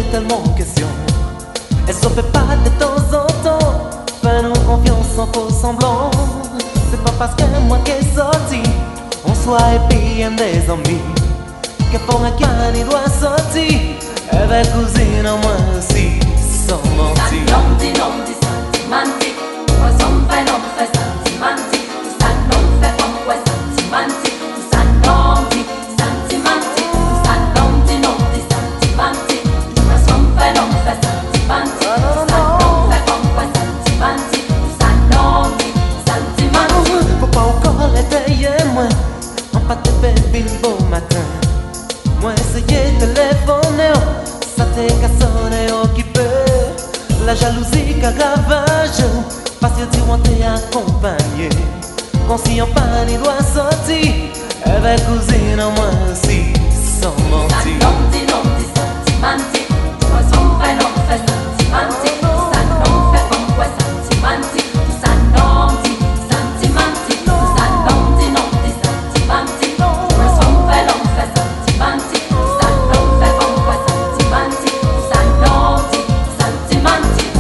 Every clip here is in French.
tellement de questions. Elle se fait pas de temps en temps. Fais-nous confiance en faux semblant. C'est pas parce que moi qui est sorti on soit épis des amis que pour un can il doit sortir. Avec cousine en moi aussi sans mentir. Non dit sentimentique. Moi son fait non fait sentimentique. Tout ça non fait comme quoi sentimentique. Tout ça non dit sentimentique. Tout ça non dit sentimentique. Moi son fait non fait sentimentique. Tout ça non fait comme quoi sentimentique. Tout ça non dit sentimentique. Faut pas encore l'éveiller moi. En pas te bébé le beau matin. Moi essayer de téléphoner. Ça t'est qu'à sonner occupé. La jalousie qu'a ravage. Parce que tu want t'es accompagné. Conscient pas il doit sortir. Avec cousine en moi aussi sans mentir. Non dit sentimentique. Moi son fait non fait sentimentique. Tout ça non fait comme quoi sentimentique. Tout ça non dit sentimentique. Tout ça non dit sentimentique. Moi son fait non fait sentimentique. Tout ça non fait comme quoi sentimentique. Tout ça non dit sentimentique.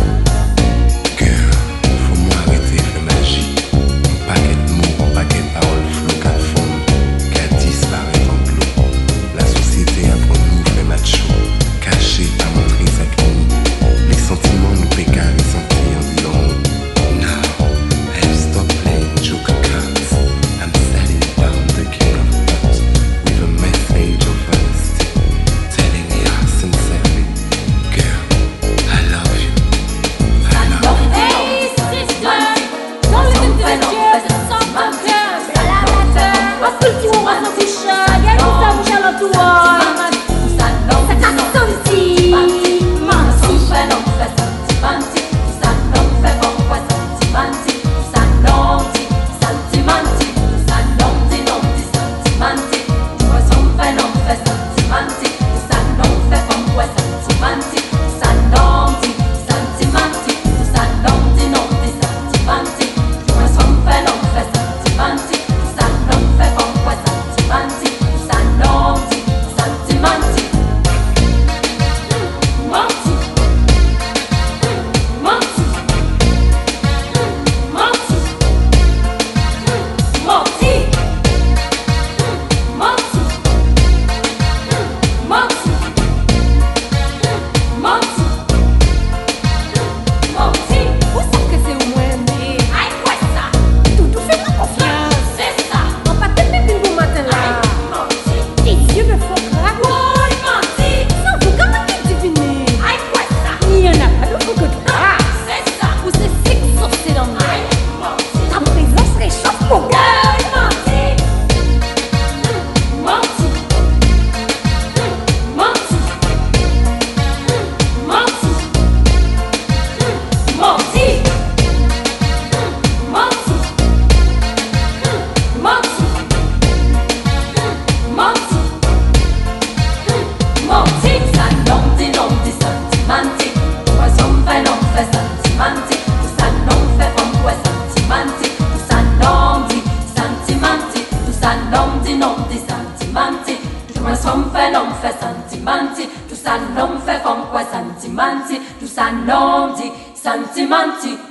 Girl, faut moi arrêter de magie. Un paquet de mots, un paquet de paroles floues qu'à fond, qu'à disparaître en glou. La société a pour nous fait macho, caché, pas montré sa nous. Les sentiments nous pécavent et sentir long. Now, I've stopped playing joker cards. I'm setting down the king of hearts with a message of honesty, telling you sincerely, girl, I love you. I love you. Hey sister, don't listen to the girls, it's so good. Parce que tu vois dans tes chats, y'a tout ça bouge à l'entour. Ça t'a senti, tout ça non dit sentimentique.